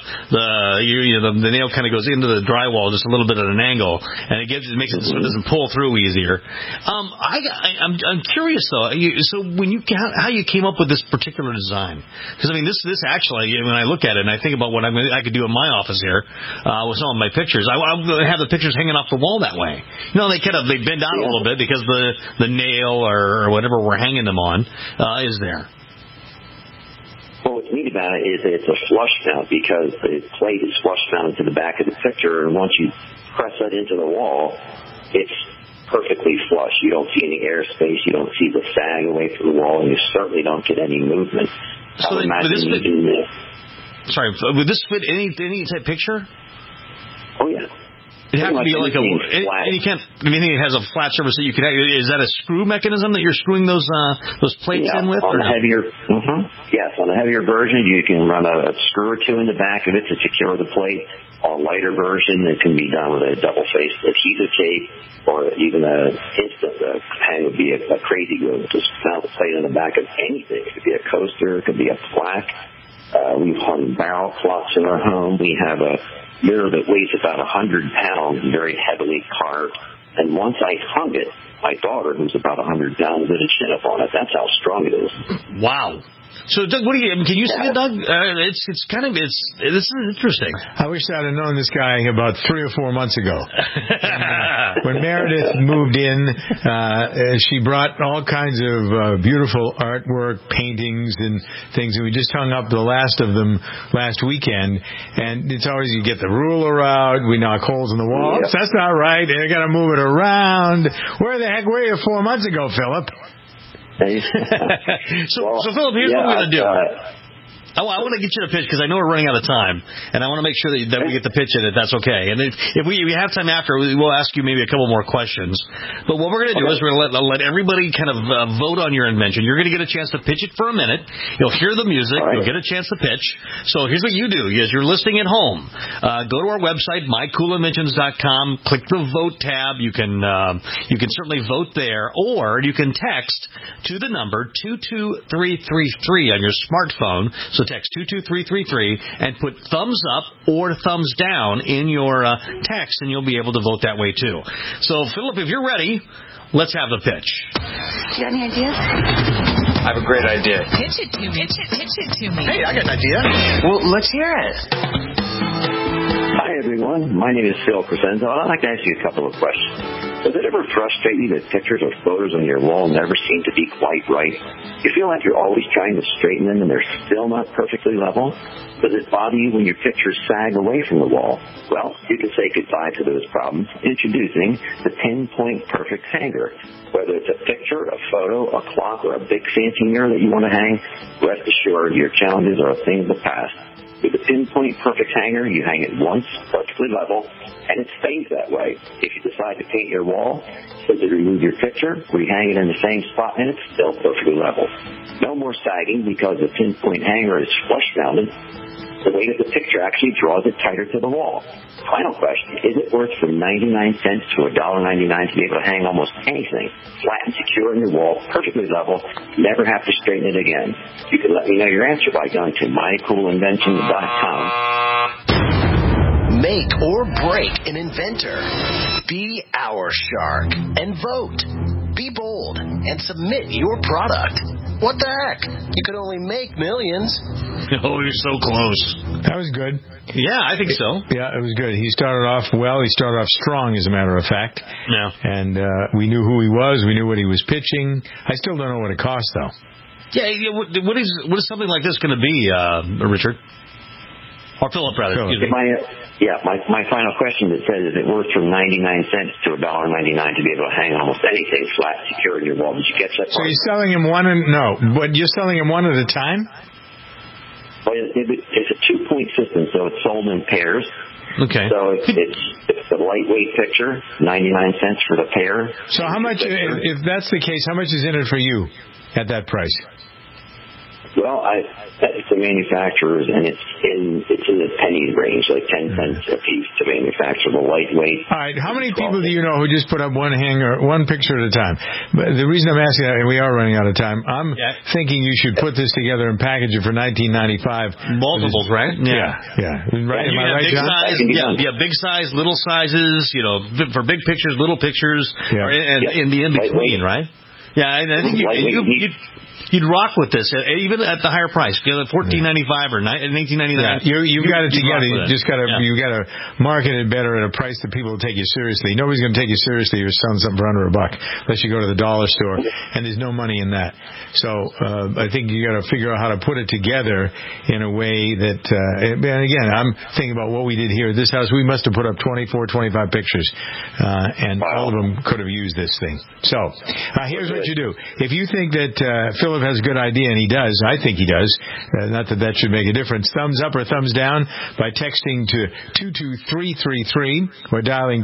Speaker 4: the nail kind of goes into the drywall just a little bit at an angle, and it makes it so it doesn't pull through easier. I'm curious though. So how you came up with this particular design? Because this actually, when I look at it and I think about what I could do in my office here with some of my pictures, I have the pictures hanging off the wall that way. They bend out a little bit because the nail or whatever we're hanging them on is there.
Speaker 5: Well, what's neat about it is that it's a flush mount, because the plate is flush mounted to the back of the picture, and once you press that into the wall, it's perfectly flush. You don't see any airspace, you don't see the sag away from the wall, and you certainly don't get any movement.
Speaker 4: So would this fit any type picture?
Speaker 5: Oh, yeah.
Speaker 4: It has to be like anything that has a flat surface that you can. Is that a screw mechanism that you're screwing those plates in with?
Speaker 5: On the heavier, yes, on the heavier version, you can run a screw or two in the back of it to secure the plate. On a lighter version, it can be done with a double-faced adhesive tape, or even an instant hang would be a crazy glue. Just mount the plate in the back of anything. It could be a coaster, it could be a plaque. We've hung barrel clocks in our home. We have a mirror that weighs about 100 pounds, very heavily carved. And once I hung it, my daughter, who's about 100 pounds, did a chin-up on it. That's how strong it is.
Speaker 4: Wow. So, Doug, can you see it, Doug? This is interesting.
Speaker 2: I wish I'd have known this guy about 3 or 4 months ago. When Meredith moved in, she brought all kinds of beautiful artwork, paintings, and things, and we just hung up the last of them last weekend. And it's always, you get the ruler out, we knock holes in the wall. Oops, that's not right, and I got to move it around. Where the heck were you 4 months ago, Philip?
Speaker 4: So Philip, here's what we're going to do. I want to get you to pitch, because I know we're running out of time, and I want to make sure that we get the pitch in, if that's okay. And if we have time after, we'll ask you maybe a couple more questions. But what we're going to do is we're going to let everybody kind of vote on your invention. You're going to get a chance to pitch it for a minute. You'll hear the music. You'll get a chance to pitch. So here's what you do. As you're listening at home, go to our website, mycoolinventions.com. Click the vote tab. You can certainly vote there, or you can text to the number 22333 on your smartphone. So text 22333 and put thumbs up or thumbs down in your text, and you'll be able to vote that way too. So, Philip, if you're ready, let's have the pitch.
Speaker 18: You got any ideas?
Speaker 7: I have a great idea.
Speaker 17: Pitch it to me. Pitch it to me.
Speaker 7: Hey, I got an idea. Well, let's hear it.
Speaker 5: Hi, everyone. My name is Phil Crescenzo, and I'd like to ask you a couple of questions. Does it ever frustrate you that pictures or photos on your wall never seem to be quite right? You feel like you're always trying to straighten them and they're still not perfectly level? Does it bother you when your pictures sag away from the wall? Well, you can say goodbye to those problems introducing the Pinpoint Perfect Hanger. Whether it's a picture, a photo, a clock, or a big fancy mirror that you want to hang, rest assured your challenges are a thing of the past. With the Pinpoint Perfect Hanger, you hang it once, perfectly level, and it stays that way. If you decide to paint your wall, simply remove your picture, rehang it in the same spot, and it's still perfectly level. No more sagging because the Pinpoint Hanger is flush-mounted. The weight of the picture actually draws it tighter to the wall. Final question, is it worth from 99 cents to $1.99 to be able to hang almost anything, flat and secure in your wall, perfectly level, never have to straighten it again? You can let me know your answer by going to mycoolinvention.com.
Speaker 1: Make or break an inventor. Be our shark and vote. Be bold and submit your product. What the heck? You could only make millions.
Speaker 4: Oh, you're so close.
Speaker 2: That was good.
Speaker 4: Yeah, I think so.
Speaker 2: Yeah, it was good. He started off well. He started off strong, as a matter of fact.
Speaker 4: Yeah.
Speaker 2: And we knew who he was. We knew what he was pitching. I still don't know what it cost, though.
Speaker 4: Yeah. What is something like this going to be, Richard? Or Philip, rather.
Speaker 5: My final question that says, is it worth from 99 cents to $1.99 to be able to hang almost anything flat, secure in your wall? Did you catch that part?
Speaker 2: So you're selling him but you're selling him one at a time?
Speaker 5: Well, it's a 2-point system, so it's sold in pairs.
Speaker 4: Okay.
Speaker 5: So it's a lightweight picture, 99 cents for the pair.
Speaker 2: So how much, if that's the case, how much is in it for you at that price?
Speaker 5: Well, it's the manufacturers, and it's in the penny range, like 10 cents a piece to manufacture the lightweight.
Speaker 2: All right, how many people do you know who just put up one picture at a time? But the reason I'm asking that, and we are running out of time, I'm thinking you should put this together and package it for $19.95.
Speaker 4: Multiples, right?
Speaker 2: Yeah. Right? Am I right,
Speaker 4: big
Speaker 2: John?
Speaker 4: size, big size, little sizes, for big pictures, little pictures, and in the in-between, right? Yeah, and I think you'd rock with this, even at the higher price, $14.95 or $18.99.
Speaker 2: You've got it together. You got to market it better at a price that people will take you seriously. Nobody's going to take you seriously. You're selling something for under $1 unless you go to the dollar store, and there's no money in that. So I think you got to figure out how to put it together in a way that. And again, I'm thinking about what we did here at this house. We must have put up 24, 25 pictures, and all of them could have used this thing. So here's what you do. If you think that Philip has a good idea, and he does, I think he does, not that should make a difference, thumbs up or thumbs down by texting to 22333 or dialing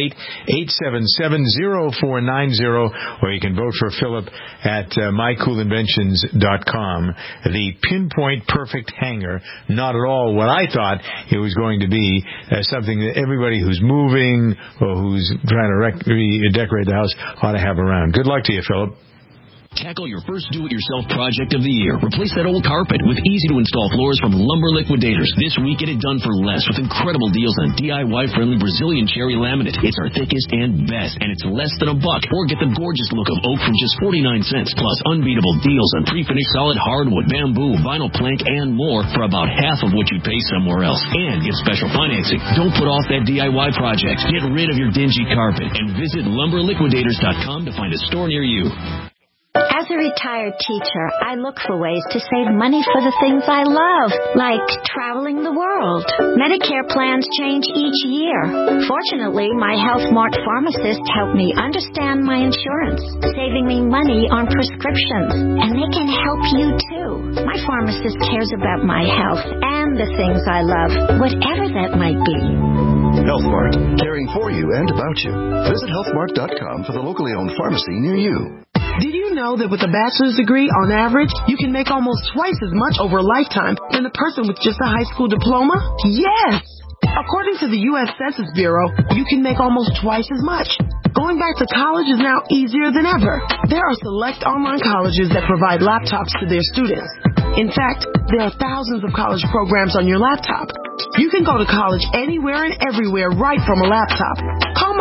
Speaker 2: 888-877-0490, or you can vote for Philip at mycoolinventions.com. The Pinpoint Perfect Hanger, not at all what I thought it was going to be, something that everybody who's moving or who's trying to decorate the house ought to have around. Good luck to you, Philip.
Speaker 16: Tackle your first do-it-yourself project of the year. Replace that old carpet with easy-to-install floors from Lumber Liquidators. This week, get it done for less with incredible deals on DIY-friendly Brazilian cherry laminate. It's our thickest and best, and it's less than $1. Or get the gorgeous look of oak from just 49 cents, plus unbeatable deals on pre-finished solid hardwood, bamboo, vinyl plank, and more for about half of what you'd pay somewhere else. And get special financing. Don't put off that DIY project. Get rid of your dingy carpet and visit lumberliquidators.com to find a store near you.
Speaker 9: As a retired teacher, I look for ways to save money for the things I love, like traveling the world. Medicare plans change each year. Fortunately, my Health Mart pharmacist helped me understand my insurance, saving me money on prescriptions. And they can help you, too. My pharmacist cares about my health and the things I love, whatever that might be.
Speaker 6: Health Mart, caring for you and about you. Visit healthmart.com for the locally owned pharmacy near you.
Speaker 8: Did you know that with a bachelor's degree, on average, you can make almost twice as much over a lifetime than a person with just a high school diploma? Yes! According to the U.S. Census Bureau, you can make almost twice as much. Going back to college is now easier than ever. There are select online colleges that provide laptops to their students. In fact, there are thousands of college programs on your laptop. You can go to college anywhere and everywhere right from a laptop. Call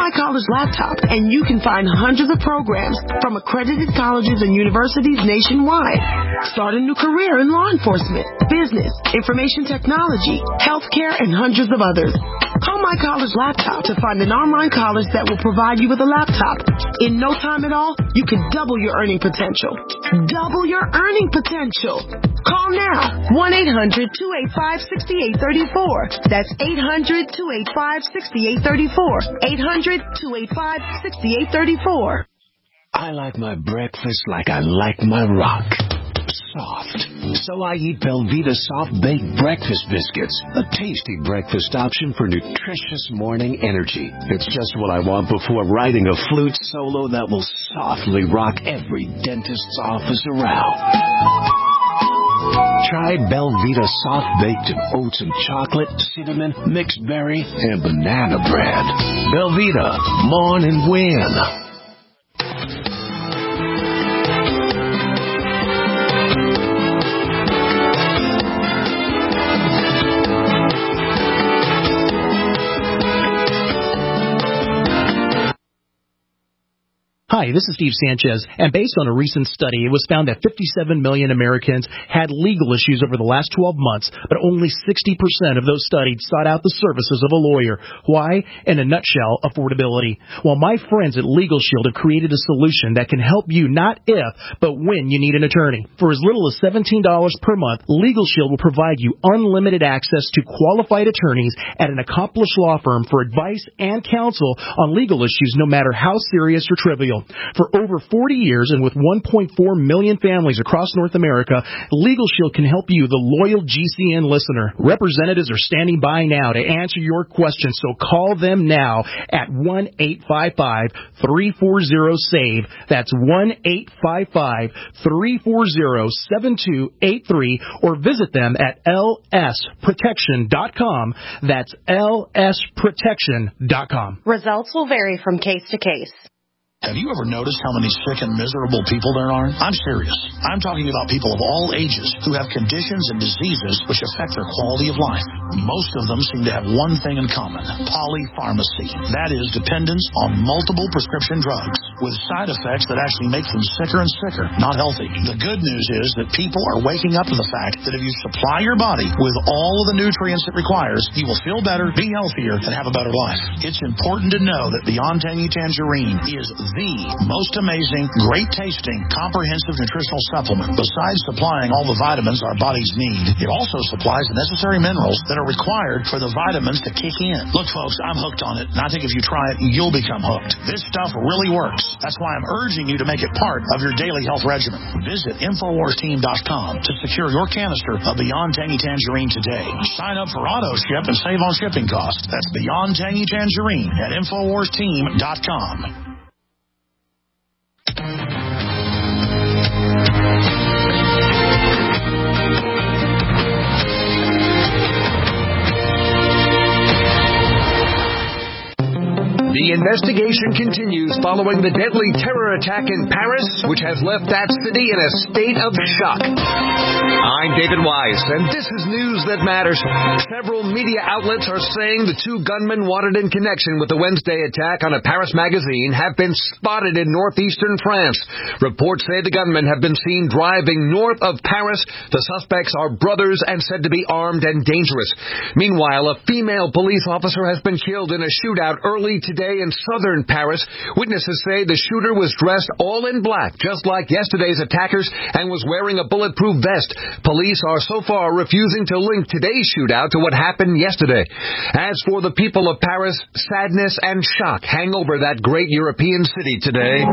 Speaker 8: My College Laptop, and you can find hundreds of programs from accredited colleges and universities nationwide. Start a new career in law enforcement, business, information technology, healthcare, and hundreds of others. Call My College Laptop to find an online college that will provide you with a laptop. In no time at all, you can double your earning potential. Double your earning potential. Call now. 1-800-285-6834. That's 800-285-6834. 800-285-6834.
Speaker 10: I like my breakfast like I like my rock. Soft. So I eat Belvita Soft Baked Breakfast Biscuits, a tasty breakfast option for nutritious morning energy. It's just what I want before writing a flute solo that will softly rock every dentist's office around. Try Belvita Soft Baked in oats and chocolate, cinnamon, mixed berry, and banana bread. Belvita, mourn and win.
Speaker 11: Hi, this is Steve Sanchez, and based on a recent study, it was found that 57 million Americans had legal issues over the last 12 months, but only 60% of those studied sought out the services of a lawyer. Why? In a nutshell, affordability. Well, my friends at Legal Shield have created a solution that can help you not if, but when you need an attorney. For as little as $17 per month, Legal Shield will provide you unlimited access to qualified attorneys at an accomplished law firm for advice and counsel on legal issues, no matter how serious or trivial. For over 40 years and with 1.4 million families across North America, Legal Shield can help you, the loyal GCN listener. Representatives are standing by now to answer your questions, so call them now at 1-855-340-SAVE. That's 1-855-340-7283, or visit them at lsprotection.com. That's lsprotection.com.
Speaker 23: Results will vary from case to case.
Speaker 24: Have you ever noticed how many sick and miserable people there are? I'm serious. I'm talking about people of all ages who have conditions and diseases which affect their quality of life. Most of them seem to have one thing in common: polypharmacy. That is, dependence on multiple prescription drugs with side effects that actually make them sicker and sicker, not healthy. The good news is that people are waking up to the fact that if you supply your body with all of the nutrients it requires, you will feel better, be healthier, and have a better life. It's important to know that Beyond Tangy Tangerine is the most amazing, great-tasting, comprehensive nutritional supplement. Besides supplying all the vitamins our bodies need, it also supplies the necessary minerals that are required for the vitamins to kick in. Look, folks, I'm hooked on it, and I think if you try it, you'll become hooked. This stuff really works. That's why I'm urging you to make it part of your daily health regimen. Visit InfoWarsTeam.com to secure your canister of Beyond Tangy Tangerine today. Sign up for auto ship and save on shipping costs. That's Beyond Tangy Tangerine at InfoWarsTeam.com.
Speaker 25: The investigation continues following the deadly terror attack in Paris, which has left that city in a state of shock. I'm David Wise, and this is news that matters. Several media outlets are saying the two gunmen wanted in connection with the Wednesday attack on a Paris magazine have been spotted in northeastern France. Reports say the gunmen have been seen driving north of Paris. The suspects are brothers and said to be armed and dangerous. Meanwhile, a female police officer has been killed in a shootout early today in southern Paris. Witnesses say the shooter was dressed all in black, just like yesterday's attackers, and was wearing a bulletproof vest. Police are so far refusing to link today's shootout to what happened yesterday. As for the people of Paris, sadness and shock hang over that great European city today.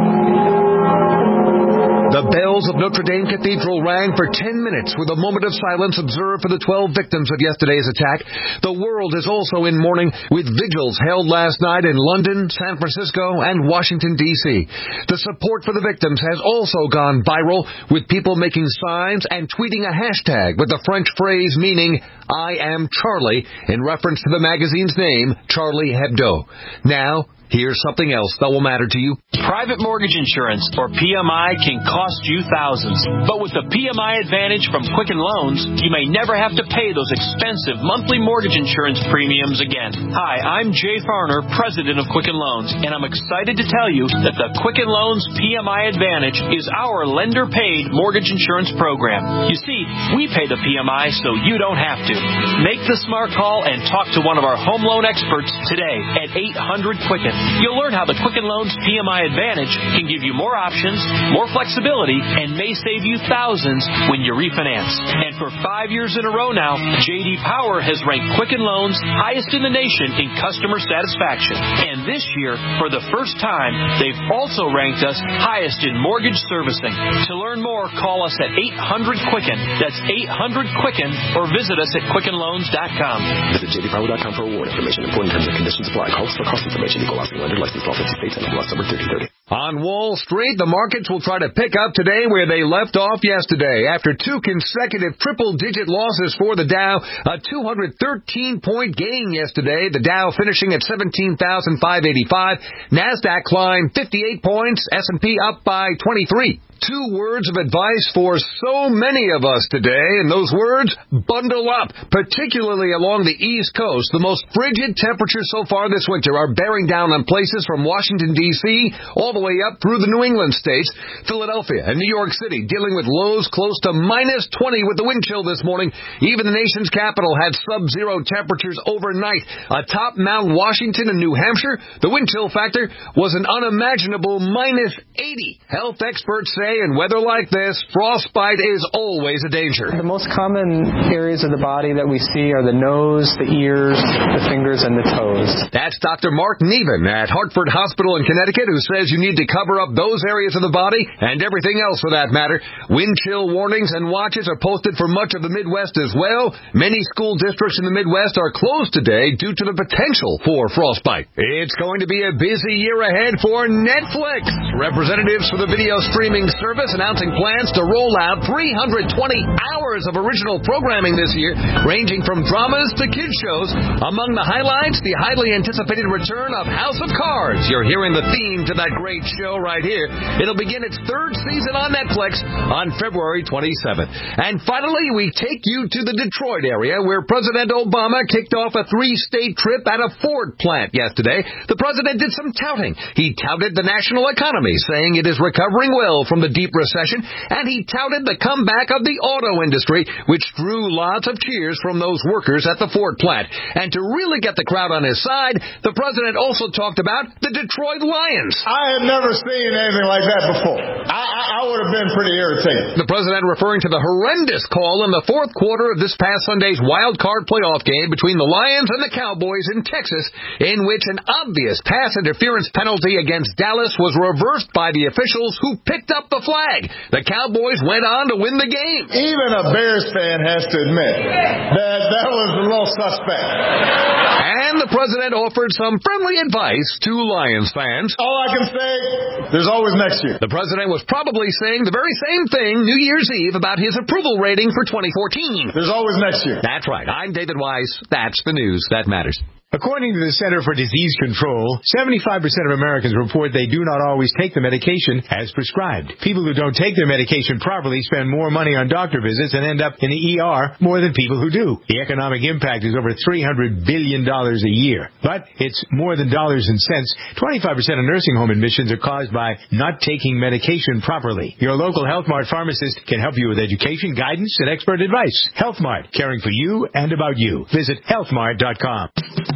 Speaker 25: The bells of Notre Dame Cathedral rang for 10 minutes with a moment of silence observed for the 12 victims of yesterday's attack. The world is also in mourning, with vigils held last night in London, San Francisco, and Washington, D.C. The support for the victims has also gone viral, with people making signs and tweeting a hashtag with the French phrase meaning, "I am Charlie," in reference to the magazine's name, Charlie Hebdo. Now,
Speaker 22: Here's something else that will matter to you.
Speaker 12: Private mortgage insurance, or PMI, can cost you thousands. But with the PMI Advantage from Quicken Loans, you may never have to pay those expensive monthly mortgage insurance premiums again. Hi, I'm Jay Farner, president of Quicken Loans, and I'm excited to tell you that the Quicken Loans PMI Advantage is our lender-paid mortgage insurance program. You see, we pay the PMI so you don't have to. Make the smart call and talk to one of our home loan experts today at 800-QUICKEN. You'll learn how the Quicken Loans PMI Advantage can give you more options, more flexibility, and may save you thousands when you refinance. And for 5 years in a row now, J.D. Power has ranked Quicken Loans highest in the nation in customer satisfaction. And this year, for the first time, they've also ranked us highest in mortgage servicing. To learn more, call us at 800-QUICKEN. That's 800-QUICKEN, or visit us at QuickenLoans.com.
Speaker 13: Visit JDPower.com for award information. Important terms and conditions apply. Calls for cost information. Equal housing lender. License law 50 states. MLS number 3030.
Speaker 25: On Wall Street, the markets will try to pick up today where they left off yesterday. After 2 consecutive triple-digit losses for the Dow, a 213-point gain yesterday. The Dow finishing at 17,585. NASDAQ climbed 58 points. S&P up by 23. 2 words of advice for so many of us today, and those words, bundle up, particularly along the East Coast. The most frigid temperatures so far this winter are bearing down on places from Washington, D.C., all the way up through the New England states. Philadelphia and New York City dealing with lows close to minus 20 with the wind chill this morning. Even the nation's capital had sub-zero temperatures overnight. Atop Mount Washington in New Hampshire, the wind chill factor was an unimaginable minus 80. Health experts say in weather like this, frostbite is always a danger.
Speaker 14: The most common areas of the body that we see are the nose, the ears, the fingers, and the toes.
Speaker 25: That's Dr. Mark Neven at Hartford Hospital in Connecticut, who says you need to cover up those areas of the body and everything else for that matter. Wind chill warnings and watches are posted for much of the Midwest as well. Many school districts in the Midwest are closed today due to the potential for frostbite. It's going to be a busy year ahead for Netflix. Representatives for the video streaming service announcing plans to roll out 320 hours of original programming this year, ranging from dramas to kids shows. Among the highlights, the highly anticipated return of House of Cards. You're hearing the theme to that great show right here. It'll begin its 3rd season on Netflix on February 27th. And finally, we take you to the Detroit area, where President Obama kicked off a 3-state trip at a Ford plant yesterday. The president did some touting. He touted the national economy, saying it is recovering well from the deep recession, and he touted the comeback of the auto industry, which drew lots of cheers from those workers at the Ford plant. And to really get the crowd on his side, the president also talked about the Detroit Lions.
Speaker 15: I had never seen anything like that before. I would have been pretty irritated.
Speaker 25: The president referring to the horrendous call in the 4th quarter of this past Sunday's wild card playoff game between the Lions and the Cowboys in Texas, in which an obvious pass interference penalty against Dallas was reversed by the officials who picked up the flag. The Cowboys went on to win the game.
Speaker 15: Even a Bears fan has to admit that was a little suspect.
Speaker 25: And the president offered some friendly advice to Lions fans.
Speaker 15: All I can say, there's always next year.
Speaker 25: The president was probably saying the very same thing New Year's Eve about his approval rating for 2014.
Speaker 15: There's always next year.
Speaker 25: That's right. I'm David Wise. That's the news that matters.
Speaker 2: According to the Center for Disease Control, 75% of Americans report they do not always take the medication as prescribed. People who don't take their medication properly spend more money on doctor visits and end up in the ER more than people who do. The economic impact is over $300 billion a year. But it's more than dollars and cents. 25% of nursing home admissions are caused by not taking medication properly. Your local Health Mart pharmacist can help you with education, guidance, and expert advice. Health Mart, caring for you and about you. Visit healthmart.com.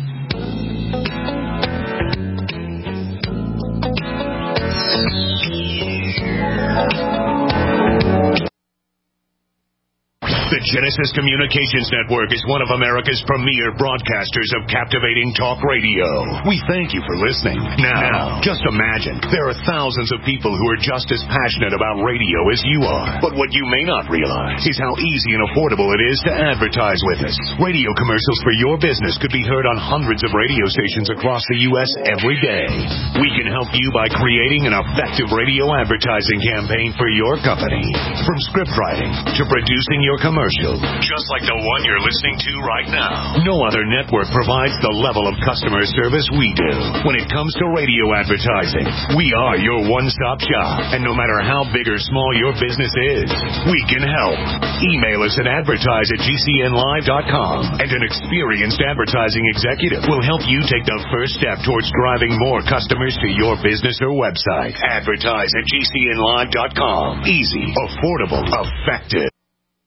Speaker 19: The Genesis Communications Network is one of America's premier broadcasters of captivating talk radio. We thank you for listening. Now, just imagine, there are thousands of people who are just as passionate about radio as you are. But what you may not realize is how easy and affordable it is to advertise with us. Radio commercials for your business could be heard on hundreds of radio stations across the U.S. every day. We can help you by creating an effective radio advertising campaign for your company. From script writing to producing your commercial, commercial, just like the one you're listening to right now. No other network provides the level of customer service we do. When it comes to radio advertising, we are your one-stop shop. And no matter how big or small your business is, we can help. Email us at advertise@gcnlive.com, and an experienced advertising executive will help you take the first step towards driving more customers to your business or website. Advertise at gcnlive.com. Easy, affordable, effective.